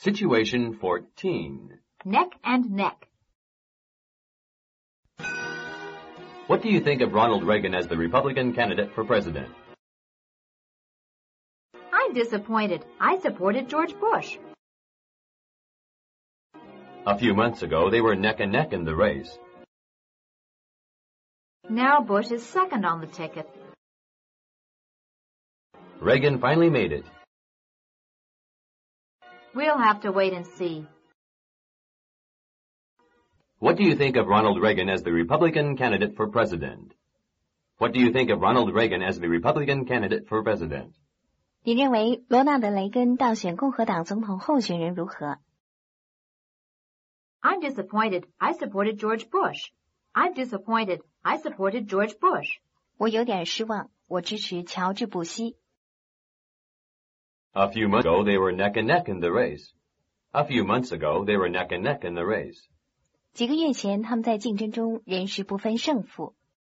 Situation 14. Neck and neck. What do you think of Ronald Reagan as the Republican candidate for president? I'm disappointed. I supported George Bush. A few months ago, they were neck and neck in the race. Now Bush is second on the ticket. Reagan finally made it. We'll have to wait and see. What do you think of Ronald Reagan as the Republican candidate for president? What do you think of Ronald Reagan as the Republican candidate for president? 你认为罗纳德·雷根当选共和党总统候选人如何？ I'm disappointed. I supported George Bush. I'm disappointed. I supported George Bush. 我有点失望，我支持乔治·布希。 A few months ago, they were neck and neck in the race. A few months ago, they were neck and neck in the race. 几个月前，他们在竞争中仍是不分胜负。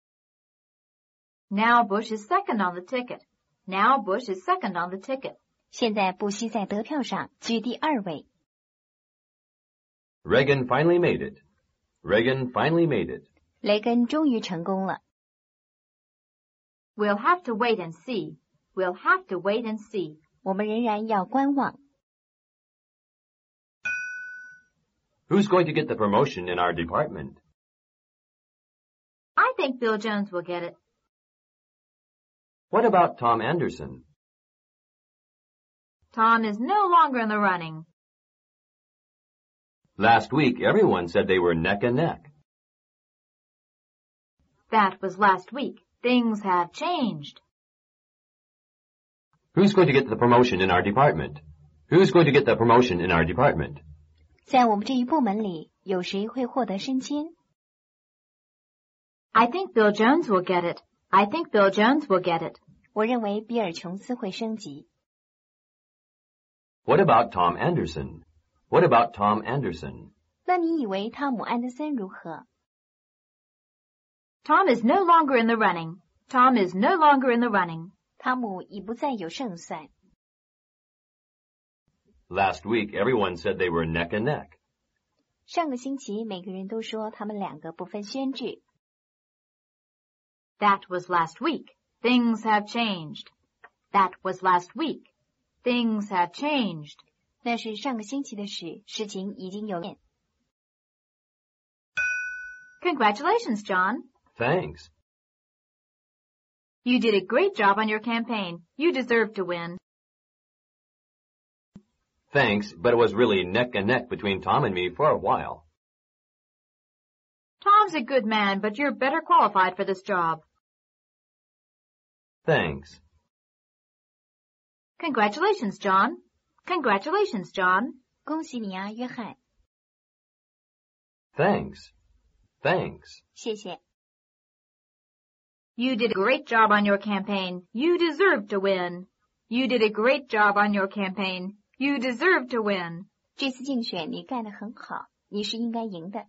Now Bush is second on the ticket. Now Bush is second on the ticket. 现在布希在得票上居第二位。 Reagan finally made it. Reagan finally made it. 雷根终于成功了。 We'll have to wait and see. We'll have to wait and see. 我们仍然要观望。 Who's going to get the promotion in our department? I think Bill Jones will get it. What about Tom Anderson? Tom is no longer in the running. Last week, everyone said they were neck and neck. That was last week. Things have changed. Who's going to get the promotion in our department? Who's going to get the promotion in our department? 在我们这一部门里，有谁会获得升迁？ I think Bill Jones will get it. I think Bill Jones will get it. 我认为比尔·琼斯会升级。 What about Tom Anderson? What about Tom Anderson? 那你以为汤姆·安德森如何？ Tom is no longer in the running. Tom is no longer in the running. 汤姆已不再有胜算。 Last week, everyone said they were neck and neck. 上个星期，每个人都说他们两个不分轩轾。 That was last week. Things have changed. That was last week. Things have changed. 那是上个星期的事，事情已经有变。 Congratulations, John. Thanks. You did a great job on your campaign. You deserve to win. Thanks, but it was really neck and neck between Tom and me for a while. Tom's a good man, but you're better qualified for this job. Thanks. Congratulations, John. Congratulations, John. 恭喜你啊，约翰。 Thanks. Thanks. 谢谢。 You did a great job on your campaign. You deserve to win. You did a great job on your campaign. You deserve to win. 这次竞选你干得很好，你是应该赢的。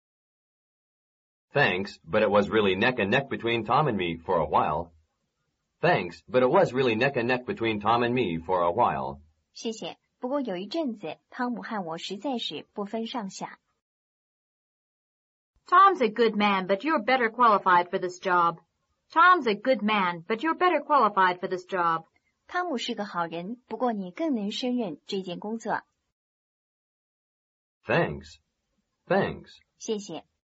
Thanks, but it was really neck and neck between Tom and me for a while. Thanks, but it was really neck and neck between Tom and me for a while. 谢谢。不过有一阵子，汤姆和我实在是不分上下。 Tom's a good man, but you're better qualified for this job. Tom's a good man, but you're better qualified for this job. 汤姆是个好人，不过你更能胜任这件工作。 Thanks. Thanks. 谢谢。